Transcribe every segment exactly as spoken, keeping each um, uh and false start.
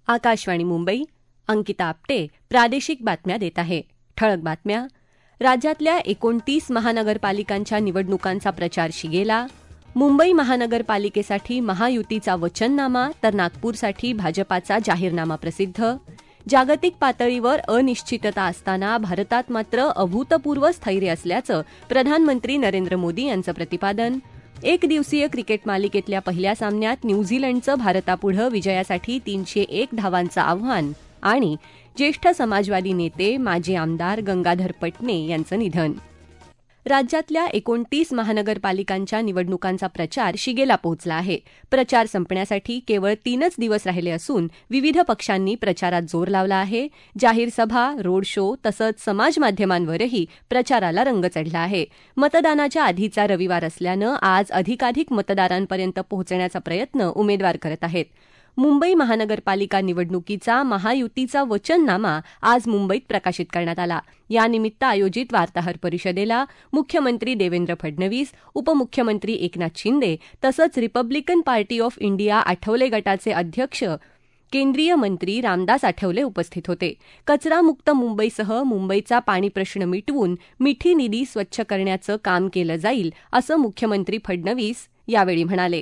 आकाशवाणी मुंबई, अंकिता आपटे प्रादेशिक बातम्या देत आहे. ठळक बातम्या. राज्यातल्या एकोणतीस महानगरपालिकांच्या निवडणुकांचा प्रचार शिगेला. मुंबई महानगरपालिकेसाठी महायुतीचा वचननामा तर नागपूरसाठी भाजपाचा जाहीरनामा प्रसिद्ध. जागतिक पातळीवर अनिश्चितता असताना भारतात मात्र अभूतपूर्व स्थैर्य असल्याचं प्रधानमंत्री नरेंद्र मोदी यांचं प्रतिपादन. एक दिवसीय क्रिकेट मालिकेतल्या पहिल्या सामन्यात न्यूझीलंडचं भारतापुढं विजयासाठी तीनशे एक धावांचं आव्हान. आणि ज्येष्ठ समाजवादी नेते माजी आमदार गंगाधर पटणे यांचं निधन. राज्यातल्या एकोणतीस महानगरपालिकांच्या निवडणुकांचा प्रचार शिगेला पोहोचला आहे. प्रचार संपण्यासाठी केवळ तीनच दिवस राहिले असून विविध पक्षांनी प्रचारात जोर लावला आहे. जाहीर सभा, रोड शो तसंच समाजमाध्यमांवरही प्रचाराला रंग चढला आहे. मतदानाच्या आधीचा रविवार असल्यानं आज अधिकाधिक मतदारांपर्यंत पोहोचण्याचा प्रयत्न उमेदवार करत आहेत. मुंबई महानगरपालिका निवडणुकीचा महायुतीचा वचननामा आज मुंबईत प्रकाशित करण्यात आला. यानिमित्त आयोजित वार्ताहर परिषदेला मुख्यमंत्री देवेंद्र फडणवीस, उपमुख्यमंत्री एकनाथ शिंदे तसंच Republican party of India Athawale गटाचे अध्यक्ष केंद्रीय मंत्री रामदास आठवले उपस्थित होते. कचरामुक्त मुंबईसह मुंबईचा पाणी प्रश्न मिटवून मिठी नदी स्वच्छ करण्याचं काम केलं जाईल असं मुख्यमंत्री फडणवीस यावेळी म्हणाले.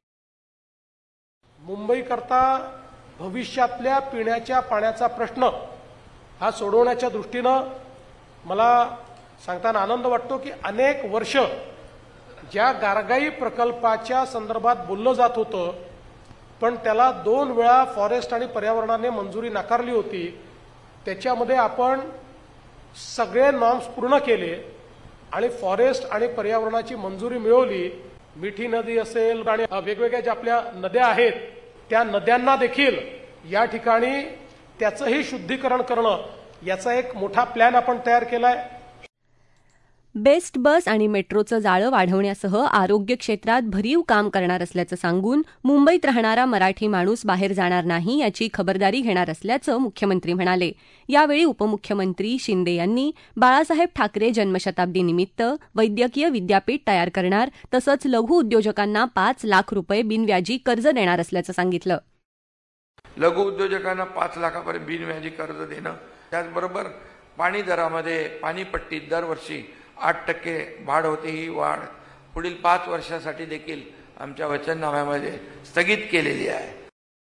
मुंबईकरता भविष्यातल्या पिण्याच्या पाण्याचा प्रश्न हा सोडवण्याच्या दृष्टीनं मला सांगताना आनंद वाटतो की अनेक वर्ष ज्या गारगाई प्रकल्पाच्या संदर्भात बोललं जात होतं पण त्याला दोन वेळा फॉरेस्ट आणि पर्यावरणाने मंजुरी नाकारली होती, त्याच्यामध्ये आपण सगळे नॉर्म्स पूर्ण केले आणि फॉरेस्ट आणि पर्यावरणाची मंजुरी मिळवली. मिठी नदी असेल आणि वेगवेगळ्या ज्या आपल्या नद्या आहेत त्या नद्यांना देखील या ठिकाणी त्याचंही शुद्धीकरण करणं याचा एक मोठा प्लॅन आपण तयार केलाय. बेस्ट बस आणि मेट्रोचं जाळं वाढवण्यासह आरोग्य क्षेत्रात भरीव काम करणार असल्याचं सांगून मुंबईत राहणारा मराठी माणूस बाहेर जाणार नाही याची खबरदारी घेणार असल्याचं मुख्यमंत्री म्हणाले. यावेळी उपमुख्यमंत्री शिंदे यांनी बाळासाहेब ठाकरे जन्मशताब्दीनिमित्त वैद्यकीय विद्यापीठ तयार करणार तसंच लघु उद्योजकांना पाच लाख रुपये बिनव्याजी कर्ज देणार असल्याचं सांगितलं. लघु उद्योजकांना पाच लाखापर्यंत बिनव्याजी कर्ज देणं, त्याचबरोबर पाणी दरामध्ये पाणीपट्टीत दरवर्षी आठ टक्के वाढ होते. ही वाढ पुढील पाच वर्षासाठी देखील आमच्या वचननाम्यामध्ये स्थगित केलेली आहे.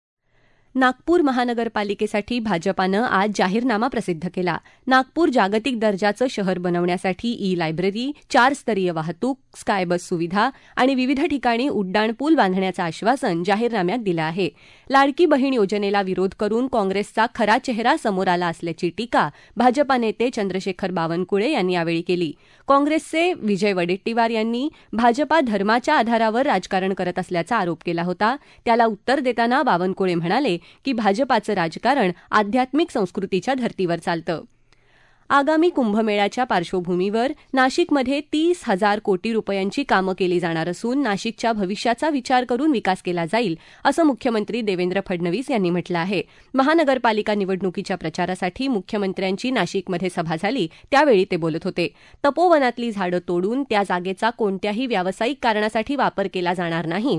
नागपूर महानगरपालिकेसाठी भाजपानं आज जाहीरनामा प्रसिद्ध केला. नागपूर जागतिक दर्जाचं शहर बनवण्यासाठी ई लायब्ररी, चार स्तरीय वाहतूक, स्काय बस सुविधा आणि विविध ठिकाणी उड्डाणपूल बांधण्याचं आश्वासन जाहीरनाम्यात दिलं आहे. लाडकी बहीण योजनेला विरोध करून काँग्रेसचा खरा चेहरा समोर आला असल्याची टीका भाजपा नेते चंद्रशेखर बावनकुळे यांनी यावेळी केली. काँग्रेसचे विजय वडेट्टीवार यांनी भाजपा धर्माच्या आधारावर राजकारण करत असल्याचा आरोप केला होता. त्याला उत्तर देताना बावनकुळे म्हणाले की भाजपाचं राजकारण आध्यात्मिक संस्कृतीच्या धर्तीवर चालतं. आगामी कुंभमेळ्याच्या पार्श्वभूमीवर नाशिकमध्ये तीस हजार कोटी रुपयांची कामं केली जाणार असून नाशिकच्या भविष्याचा विचार करून विकास केला जाईल असं मुख्यमंत्री देवेंद्र फडणवीस यांनी म्हटलं आहे. महानगरपालिका निवडणुकीच्या प्रचारासाठी मुख्यमंत्र्यांची नाशिकमध्ये सभा झाली त्यावेळी ते बोलत होते. तपोवनातली झाडं तोडून त्या जागेचा कोणत्याही व्यावसायिक कारणासाठी वापर केला जाणार नाही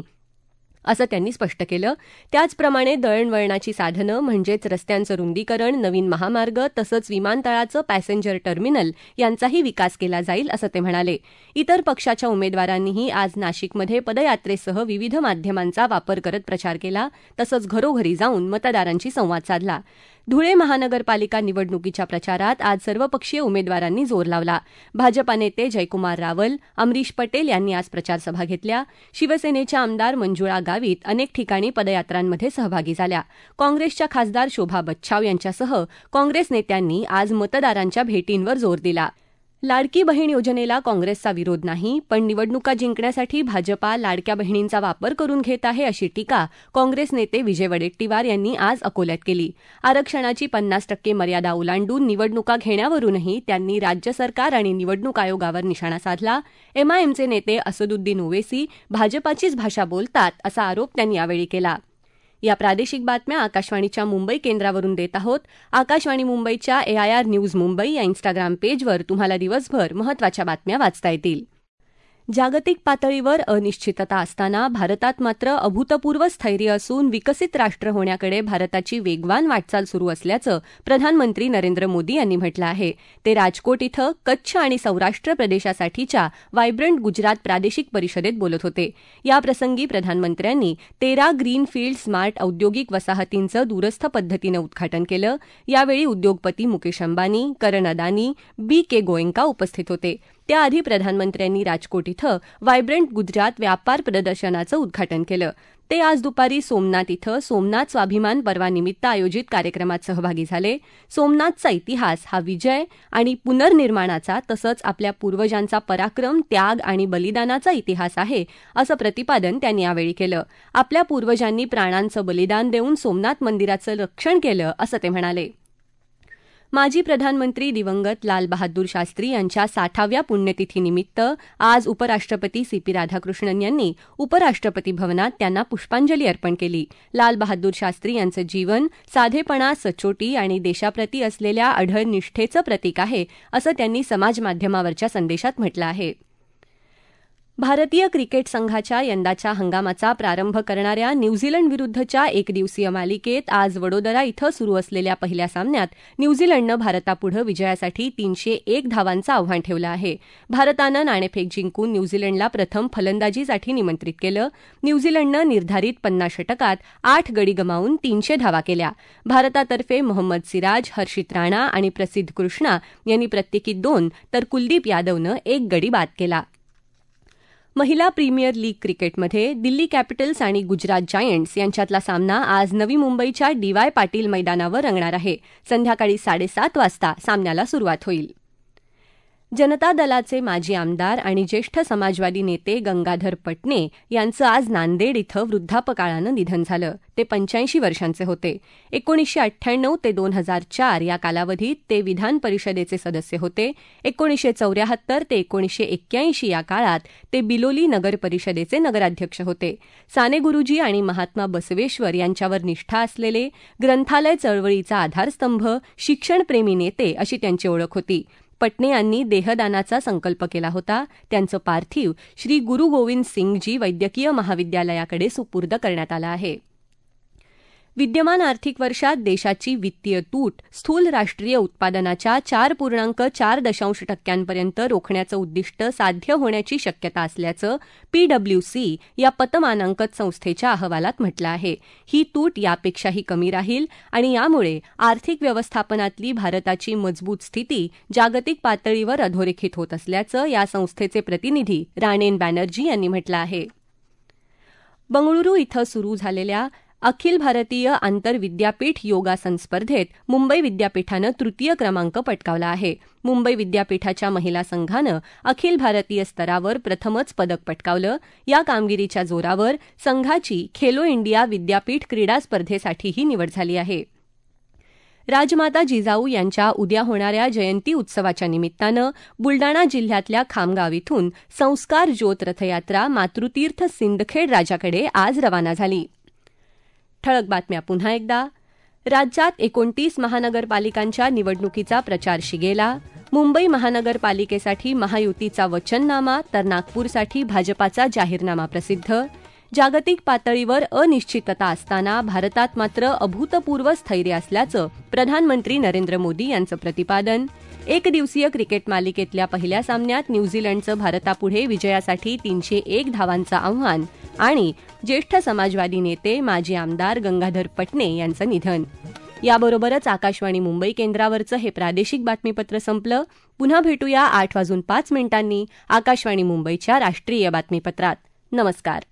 असं त्यांनी स्पष्ट केलं. त्याचप्रमाणे दळणवळणाची साधनं म्हणजेच रस्त्यांचं रुंदीकरण, नवीन महामार्ग तसंच विमानतळाचं पॅसेंजर टर्मिनल यांचाही विकास केला जाईल असं ते म्हणाले. इतर पक्षाच्या उमेदवारांनीही आज नाशिकमध्ये पदयात्रेसह विविध माध्यमांचा वापर करत प्रचार केला तसंच घरोघरी जाऊन मतदारांशी संवाद साधला. धुळे महानगरपालिका निवडणुकीच्या प्रचारात आज सर्वपक्षीय उमेदवारांनी जोर लावला. भाजपा नेते जयकुमार रावल, अमरीश पटेल यांनी आज प्रचारसभा घेतल्या. शिवसेनेच्या आमदार मंजुळा गावित अनेक ठिकाणी पदयात्रांमध्ये सहभागी झाल्या. काँग्रेसच्या खासदार शोभा बच्छाव यांच्यासह काँग्रेस नेत्यांनी आज मतदारांच्या भेटींवर जोर दिला. लाडकी बहीण योजनेला काँग्रेसचा विरोध नाही, पण निवडणुका जिंकण्यासाठी भाजपा लाडक्या बहिणींचा वापर करून घेत आहे अशी टीका काँग्रेस नेते विजय वडेट्टीवार यांनी आज अकोल्यात केली. आरक्षणाची पन्नास टक्के मर्यादा ओलांडून निवडणुका घेण्यावरूनही त्यांनी राज्य सरकार आणि निवडणूक आयोगावर निशाणा साधला. एमआयएमचे नेते असदुद्दीन ओवेसी भाजपाचीच भाषा बोलतात असा आरोप त्यांनी यावेळी केला. या प्रादेशिक बातम्या आकाशवाणीच्या मुंबई केंद्रावरून देत आहोत. आकाशवाणी मुंबईच्या एआयआर न्यूज मुंबई या इन्स्टाग्राम पेजवर तुम्हाला दिवसभर महत्त्वाच्या बातम्या वाचता येतील. जागतिक पातळीवर अनिश्चितता असताना भारतात मात्र अभूतपूर्व स्थैर्य असून विकसित राष्ट्र होण्याकडे भारताची वेगवान वाटचाल सुरू असल्याचं प्रधानमंत्री नरेंद्र मोदी यांनी म्हटलं आहे. ते राजकोट इथं कच्छ आणि सौराष्ट्र प्रदेशासाठीच्या व्हायब्रंट गुजरात प्रादेशिक परिषदेत बोलत होते. याप्रसंगी प्रधानमंत्र्यांनी तेरा ग्रीनफील्ड स्मार्ट औद्योगिक वसाहतींचं दूरस्थ पद्धतीनं उद्घाटन केलं. यावेळी उद्योगपती मुकेश अंबानी, करण अदानी, बी के गोयंका उपस्थित होते. त्याआधी प्रधानमंत्र्यांनी राजकोट इथं व्हायब्रंट गुजरात व्यापार प्रदर्शनाचं उद्घाटन केलं. ते आज दुपारी सोमनाथ इथं सोमनाथ स्वाभिमान पर्वानिमित्त आयोजित कार्यक्रमात सहभागी झाले. सोमनाथचा इतिहास हा विजय आणि पुनर्निर्माणाचा तसंच आपल्या पूर्वजांचा पराक्रम, त्याग आणि बलिदानाचा इतिहास आहे, असं प्रतिपादन त्यांनी यावेळी केलं. आपल्या पूर्वजांनी प्राणांचं बलिदान देऊन सोमनाथ मंदिराचं रक्षण केलं, असं ते म्हणाले. माजी प्रधानमंत्री दिवंगत लालबहादूर शास्त्री यांच्या साठाव्या पुण्यतिथीनिमित्त आज उपराष्ट्रपती सी पी राधाकृष्णन यांनी उपराष्ट्रपती भवनात त्यांना पुष्पांजली अर्पण केली. लालबहादूर शास्त्री यांचं जीवन साधेपणा, सचोटी आणि देशाप्रती असलेल्या अढळ निष्ठेचं प्रतीक आहे, असं त्यांनी समाजमाध्यमावरच्या संदेशात म्हटलं आहे. भारतीय क्रिकेट संघाच्या यंदाच्या हंगामाचा प्रारंभ करणाऱ्या न्यूझीलंड विरुद्धच्या एकदिवसीय मालिकेत आज वडोदरा इथं सुरू असलेल्या पहिल्या सामन्यात न्यूझीलंडनं भारतापुढं विजयासाठी तीनशे एक धावांचं आव्हान ठेवलं आहे. भारतानं नाणेफेक जिंकून न्यूझीलंडला प्रथम फलंदाजीसाठी निमंत्रित केलं. न्यूझीलंडनं निर्धारित पन्नास षटकात आठ गडी गमावून तीनशे धावा केल्या. भारतातर्फे मोहम्मद सिराज, हर्षित राणा आणि प्रसिद्ध कृष्णा यांनी प्रत्येकी दोन तर कुलदीप यादवनं एक गडी बाद केला. महिला प्रीमियर लीग क्रिकेटमध्ये दिल्ली कॅपिटल्स आणि गुजरात जायंट्स यांच्यातला सामना आज नवी मुंबईच्या डी वाय पाटील मैदानावर रंगणार आहे. संध्याकाळी साडेसात वाजता सामन्याला सुरुवात होईल. जनता दलाचे माजी आमदार आणि ज्येष्ठ समाजवादी नेते गंगाधर पटणे यांचं आज नांदेड इथं वृद्धापकाळानं निधन झालं. ते पंच्याऐंशी वर्षांचे होते. एकोणीसशे अठ्ठ्याण्णव ते दोन हजार चार या कालावधीत ते विधान परिषदेचे सदस्य होते. एकोणीसशे चौऱ्याहत्तर ते एकोणीसशे एक्क्याऐंशी या काळात ते बिलोली नगर परिषदेचे नगराध्यक्ष होते. साने गुरुजी आणि महात्मा बसवेश्वर यांच्यावर निष्ठा असलेले, ग्रंथालय चळवळीचा आधारस्तंभ, शिक्षणप्रेमी नेते अशी त्यांची ओळख होती. पटणे यांनी देहदानाचा संकल्प केला होता. त्यांचं पार्थिव श्री गुरु गोविंद सिंगजी वैद्यकीय महाविद्यालयाकडे सुपूर्द करण्यात आलं आहे. विद्यमान आर्थिक वर्षात देशाची वित्तीय तूट स्थूल राष्ट्रीय उत्पादनाच्या चार पूर्णांक चार दशांश टक्क्यांपर्यंत रोखण्याचं उद्दिष्ट साध्य होण्याची शक्यता असल्याचं पीडब्ल्यूसी या पतमानांकन संस्थेच्या अहवालात म्हटलं आहे. ही तूट यापेक्षाही कमी राहील आणि यामुळे आर्थिक व्यवस्थापनातली भारताची मजबूत स्थिती जागतिक पातळीवर अधोरेखित होत असल्याचं या संस्थेचे प्रतिनिधी राणेन बॅनर्जी यांनी म्हटलं आहे. बंगळुरू इथं सुरू झालेल्या अखिल भारतीय आंतरविद्यापीठ योगासन स्पर्धेत मुंबई विद्यापीठानं तृतीय क्रमांक पटकावला आहे. मुंबई विद्यापीठाच्या महिला संघानं अखिल भारतीय स्तरावर प्रथमच पदक पटकावलं. या कामगिरीच्या जोरावर संघाची खेलो इंडिया विद्यापीठ क्रीडा स्पर्धेसाठीही निवड झाली आहे. राजमाता जिजाऊ यांच्या उद्या होणाऱ्या जयंती उत्सवाच्या निमित्तानं बुलडाणा जिल्ह्यातल्या खामगाव इथून संस्कार ज्योत रथयात्रा मातृतीर्थ सिंदखेड राजाकडे आज रवाना झाली. ठळक बातम्या पुन्हा एकदा. राज्यात एकोणतीस महानगरपालिकांच्या निवडणुकीचा प्रचार शिगेला. मुंबई महानगरपालिकेसाठी महायुतीचा वचननामा तर नागपूरसाठी भाजपाचा जाहीरनामा प्रसिद्ध. जागतिक पातळीवर अनिश्चितता असताना भारतात मात्र अभूतपूर्व स्थैर्य असल्याचं प्रधानमंत्री नरेंद्र मोदी यांचं प्रतिपादन. एकदिवसीय क्रिकेट मालिकेतल्या पहिल्या सामन्यात न्यूझीलंडचं भारतापुढे विजयासाठी तीनशे एक धावांचं आव्हान आणि ज्येष्ठ समाजवादी नेते माजी आमदार गंगाधर पटणे यांचं निधन. याबरोबरच आकाशवाणी मुंबई केंद्रावरचं हे प्रादेशिक बातमीपत्र संपलं. पुन्हा भेटूया आठ वाजून पाच मिनिटांनी आकाशवाणी मुंबईच्या राष्ट्रीय बातमीपत्रात. नमस्कार.